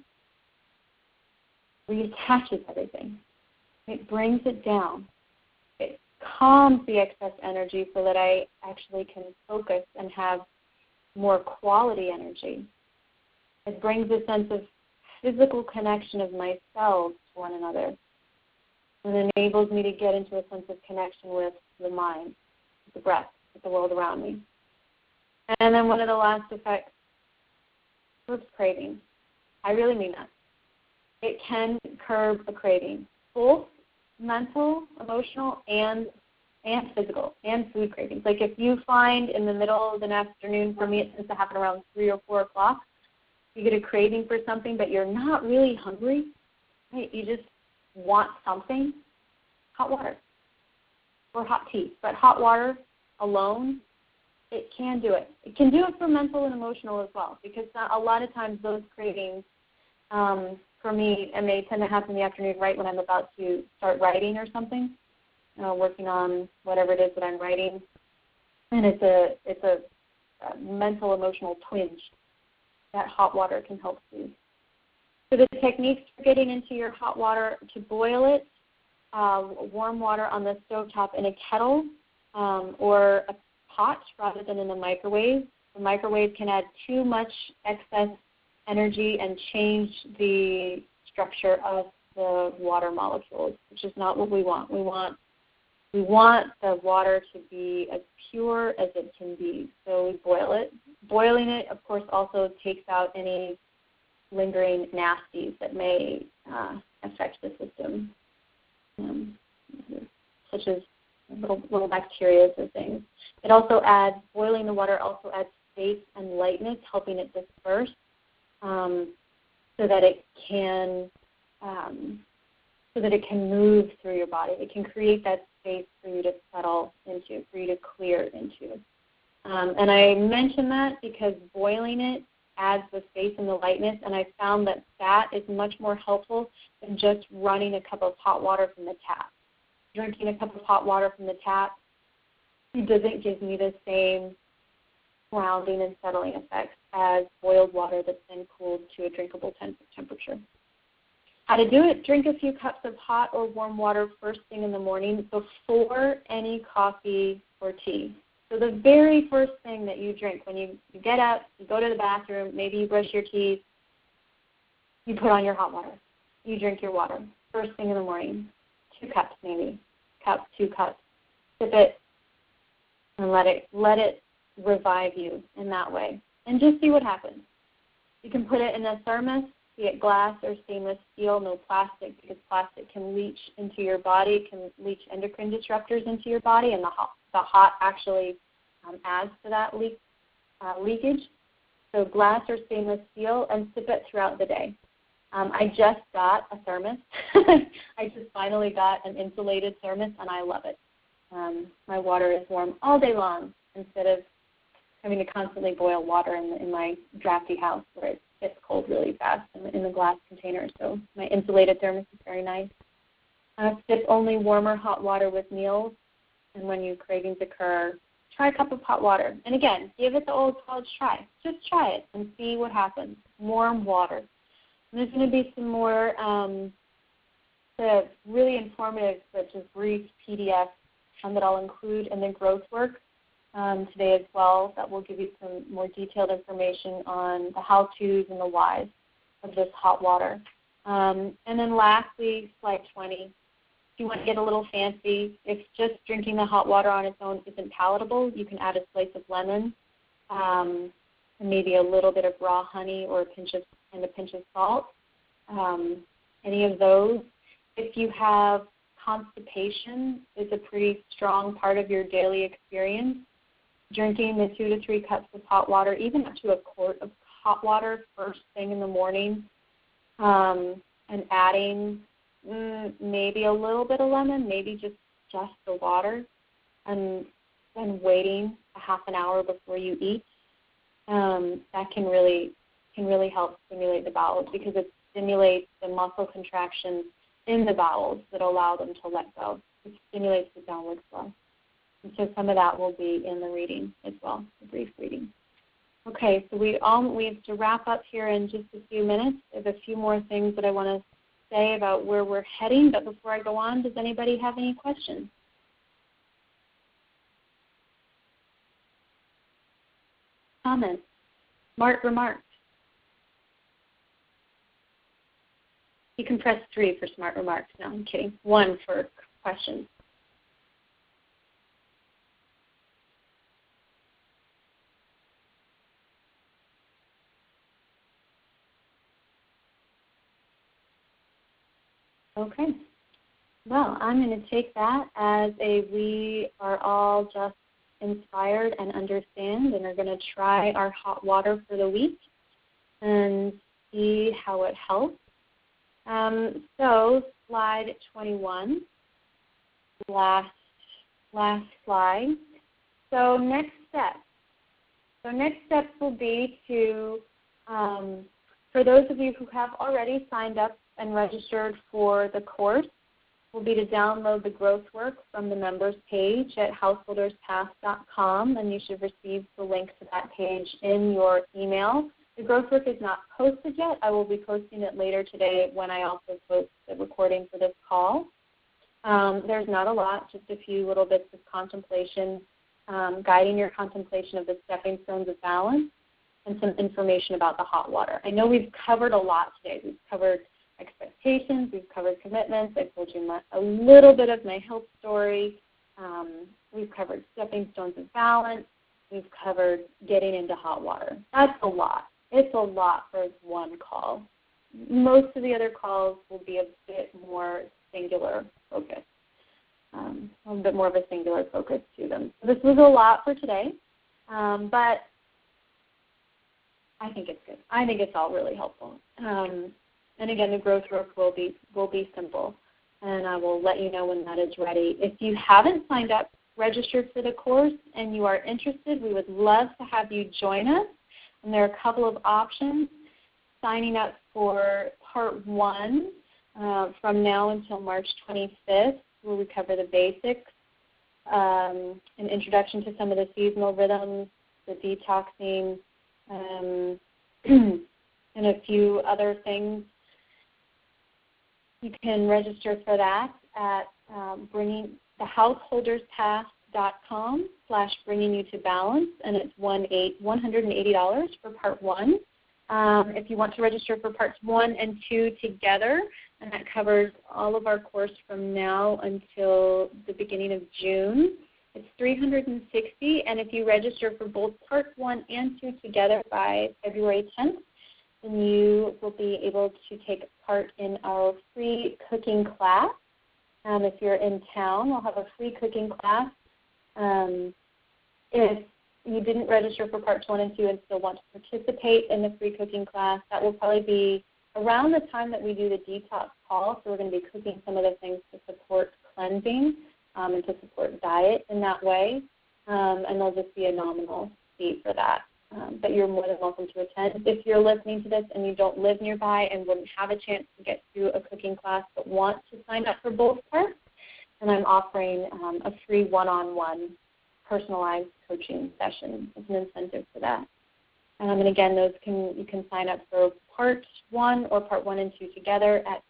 reattaches everything. It brings it down. It calms the excess energy so that I actually can focus and have more quality energy. It brings a sense of physical connection of my cells to one another and enables me to get into a sense of connection with the mind, with the breath, with the world around me. And then one of the last effects was craving. I really mean that. It can curb a craving, both mental, emotional, and physical, and food cravings. Like if you find in the middle of an afternoon, for me it tends to happen around 3 or 4 o'clock, you get a craving for something, but you're not really hungry, right? You just want something, hot water or hot tea. But hot water alone, it can do it. It can do it for mental and emotional as well, because a lot of times those cravings, for me, and they tend to happen in the afternoon right when I'm about to start writing or something, working on whatever it is that I'm writing, and it's a mental, emotional twinge that hot water can help soothe. So the techniques for getting into your hot water: to boil it, warm water on the stovetop in a kettle or a pot rather than in a microwave. The microwave can add too much excess energy and change the structure of the water molecules, which is not what we want. We want the water to be as pure as it can be. So we boil it. Boiling it, of course, also takes out any lingering nasties that may affect the system, such as little bacteria or things. It also adds, boiling the water also adds space and lightness, helping it disperse so that it can move through your body. It can create that space for you to settle into, for you to clear into. And I mention that because boiling it adds the space and the lightness, and I found that is much more helpful than just running a cup of hot water from the tap. Drinking a cup of hot water from the tap, it doesn't give me the same grounding and settling effects as boiled water that's then cooled to a drinkable temperature. How to do it: drink a few cups of hot or warm water first thing in the morning before any coffee or tea. So the very first thing that you drink when you get up, you go to the bathroom, maybe you brush your teeth, you put on your hot water. You drink your water first thing in the morning. 2 cups maybe, 2 cups. Sip it and let it revive you in that way. And just see what happens. You can put it in a thermos, be it glass or stainless steel, no plastic, because plastic can leach into your body, can leach endocrine disruptors into your body, and the hot actually adds to that leakage. So glass or stainless steel, and sip it throughout the day. I just got a thermos. I just finally got an insulated thermos, and I love it. My water is warm all day long instead of having to constantly boil water in my drafty house where it gets cold really fast in the glass container. So my insulated thermos is very nice. Sip only warm or hot water with meals, and when your cravings occur, try a cup of hot water. And again, give it the old college try. Just try it and see what happens. Warm water. And there's going to be some more really informative, but just brief PDFs that I'll include in the growth work today as well, that will give you some more detailed information on the how-tos and the whys of this hot water. And then lastly, slide 20. If you want to get a little fancy, if just drinking the hot water on its own isn't palatable, you can add a slice of lemon, and maybe a little bit of raw honey or a pinch of salt. Any of those. If you have constipation, it's a pretty strong part of your daily experience. Drinking the 2 to 3 cups of hot water, even up to a quart of hot water first thing in the morning, and adding maybe a little bit of lemon, maybe just the water, and then waiting a half an hour before you eat. That can really help stimulate the bowels, because it stimulates the muscle contractions in the bowels that allow them to let go. It stimulates the downward flow. And so some of that will be in the reading as well, the brief reading. Okay, so we have to wrap up here in just a few minutes. There's a few more things that I want to say about where we're heading, but before I go on, does anybody have any questions? Comments? Smart remarks? You can press 3 for smart remarks. No, I'm kidding. 1 for questions. Okay. Well, I'm going to take that as we are all just inspired and understand and are going to try our hot water for the week and see how it helps. So slide 21, last slide. So next steps. Next steps will be to, for those of you who have already signed up and registered for the course, will be to download the growth work from the members page at householderspath.com, and you should receive the link to that page in your email. The growth work is not posted yet. I will be posting it later today when I also post the recording for this call. There's not a lot, just a few little bits of contemplation, guiding your contemplation of the stepping stones of balance, and some information about the hot water. I know we've covered a lot today. We've covered expectations, we've covered commitments, I told you a little bit of my health story, we've covered stepping stones of balance, we've covered getting into hot water. That's a lot. it's a lot for one call. Most of the other calls will be a bit more singular focus, a bit more of a singular focus to them. So this was a lot for today, but I think it's good. I think it's all really helpful. And again, the growth work will be simple, and I will let you know when that is ready. If you haven't signed up, registered for the course, and you are interested, we would love to have you join us. And there are a couple of options. Signing up for Part 1 from now until March 25th, where we cover the basics, an introduction to some of the seasonal rhythms, the detoxing, and a few other things. You can register for that at thehouseholderspath.com/bringing-you-to-balance, and it's $180 for Part 1. If you want to register for Parts 1 and 2 together, and that covers all of our course from now until the beginning of June, it's $360, and if you register for both Part 1 and 2 together by February 10th, then you will be able to take part in our free cooking class. If you're in town, we'll have a free cooking class. If you didn't register for Parts 1 and 2 and still want to participate in the free cooking class, that will probably be around the time that we do the detox call. So we're going to be cooking some of the things to support cleansing and to support diet in that way. And there'll just be a nominal fee for that. But you're more than welcome to attend. If you're listening to this and you don't live nearby and wouldn't have a chance to get to a cooking class but want to sign up for both parts, then I'm offering a free one-on-one personalized coaching session as an incentive for that. And again, you can sign up for Part 1 or Part 1 and 2 together at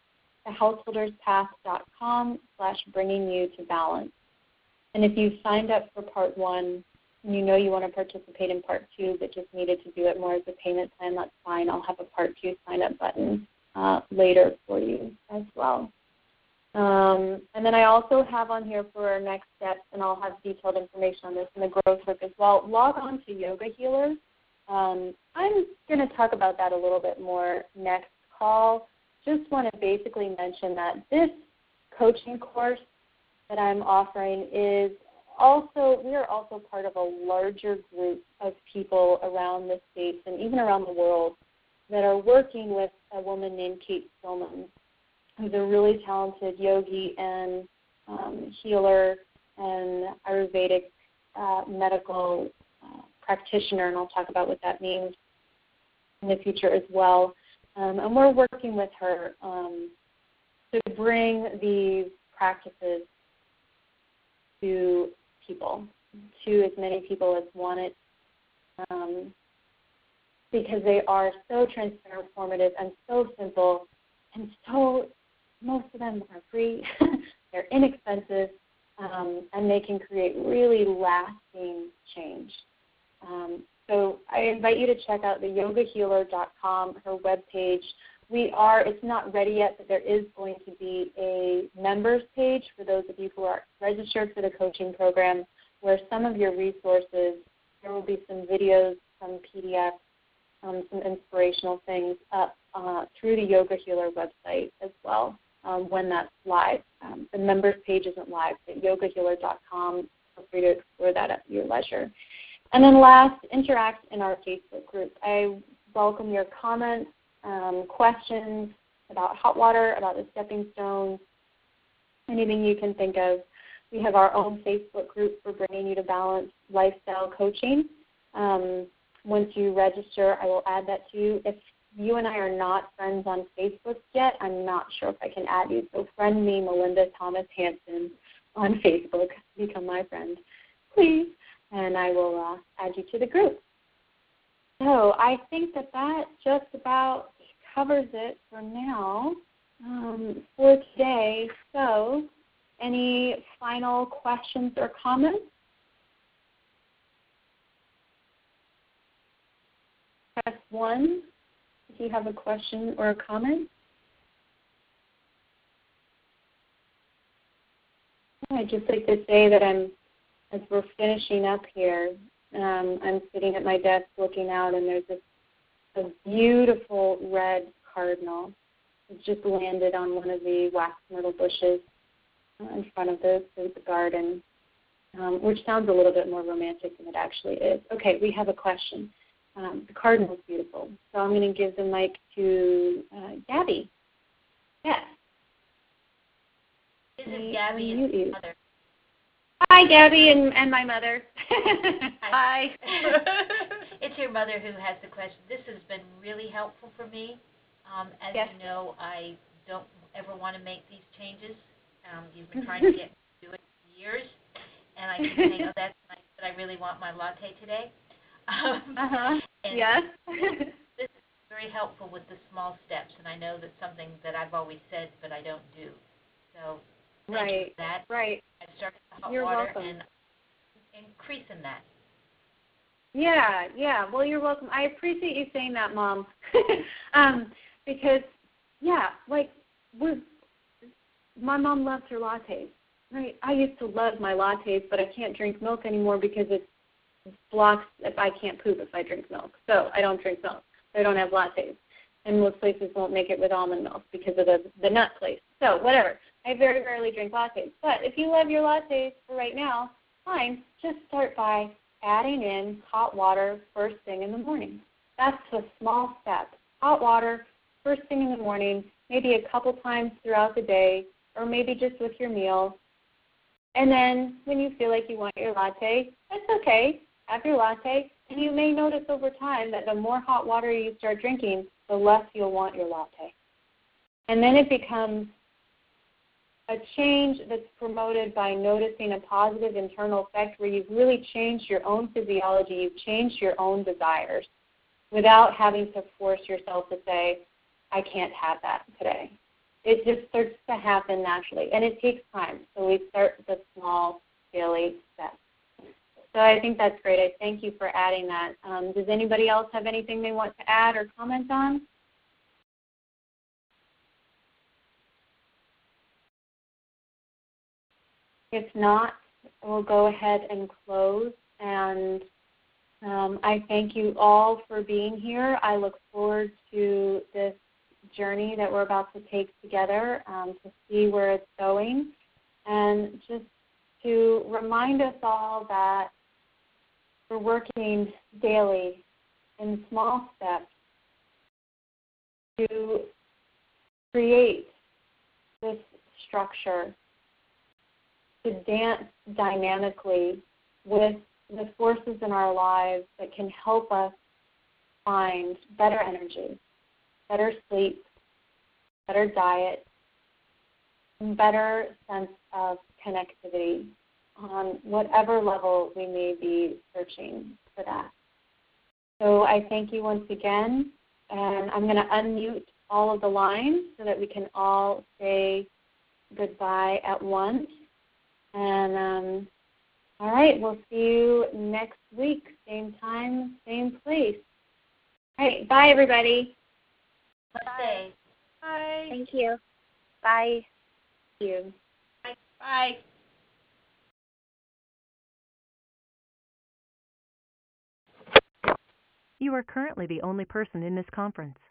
thehouseholderspath.com/bringing-you-to-balance. And if you've signed up for Part 1 and you know you want to participate in Part 2 but just needed to do it more as a payment plan, that's fine. I'll have a Part 2 sign-up button later for you as well. And then I also have on here for our next steps, and I'll have detailed information on this in the growth work as well, log on to Yoga Healer. I'm going to talk about that a little bit more next call. Just want to basically mention that this coaching course that I'm offering is we are also part of a larger group of people around the States and even around the world that are working with a woman named Kate Stillman, who's a really talented yogi and healer and Ayurvedic medical practitioner, and I'll talk about what that means in the future as well. And we're working with her to bring these practices to people, to as many people as want it, because they are so transformative and so simple, and so most of them are free, they're inexpensive, and they can create really lasting change. So I invite you to check out the yogahealer.com, her webpage. It's not ready yet, but there is going to be a members page for those of you who are registered for the coaching program, where some of your resources, there will be some videos, some PDFs, some inspirational things up through the Yoga Healer website as well when that's live. The members page isn't live, but yogahealer.com, feel free to explore that at your leisure. And then last, interact in our Facebook group. I welcome your comments, questions about hot water, about the stepping stones, anything you can think of. We have our own Facebook group for Bringing You to Balance Lifestyle Coaching. Once you register, I will add that to you. If you and I are not friends on Facebook yet, I'm not sure if I can add you. So friend me, Melinda Thomas Hanson, on Facebook. Become my friend, please, and I will add you to the group. So I think that just about covers it for now for today. So any final questions or comments? Press 1 if you have a question or a comment. I'd just like to say that as we're finishing up here, I'm sitting at my desk looking out, and there's this a beautiful red cardinal. It just landed on one of the wax myrtle bushes in front of the garden, which sounds a little bit more romantic than it actually is. Okay, we have a question. The cardinal is beautiful, so I'm going to give the mic to Gabby. Yes. This is Gabby and my mother. Hi, Gabby and my mother. Hi. It's your mother who has the question. This has been really helpful for me. As yes. you know, I don't ever want to make these changes. You've been trying to get me to do it for years, and I keep saying, oh, that's nice, but I really want my latte today. Yes. This is very helpful with the small steps, and I know that's something that I've always said, but I don't do. So thank you for that. Right. I've started the hot You're water welcome. and increasing that. Yeah. Well, you're welcome. I appreciate you saying that, Mom. Because, my mom loves her lattes. Right? I used to love my lattes, but I can't drink milk anymore because it blocks if I can't poop if I drink milk. So I don't drink milk. I don't have lattes. And most places won't make it with almond milk because of the nut place. So whatever. I very rarely drink lattes. But if you love your lattes for right now, fine. Just start by adding in hot water first thing in the morning. That's a small step. Hot water first thing in the morning, maybe a couple times throughout the day, or maybe just with your meal. And then when you feel like you want your latte, that's okay. Have your latte. And you may notice over time that the more hot water you start drinking, the less you'll want your latte. And then it becomes a change that's promoted by noticing a positive internal effect where you've really changed your own physiology, you've changed your own desires without having to force yourself to say, I can't have that today. It just starts to happen naturally, and it takes time. So we start with the small daily steps. So I think that's great. I thank you for adding that. Does anybody else have anything they want to add or comment on? If not, we'll go ahead and close. And I thank you all for being here. I look forward to this journey that we're about to take together to see where it's going. And just to remind us all that we're working daily in small steps to create this structure, to dance dynamically with the forces in our lives that can help us find better energy, better sleep, better diet, and better sense of connectivity on whatever level we may be searching for that. So I thank you once again, and I'm going to unmute all of the lines so that we can all say goodbye at once. And all right, we'll see you next week, same time, same place. All right, bye, everybody. Bye. Bye. Thank you. Bye. Thank you. Bye. Bye. You are currently the only person in this conference.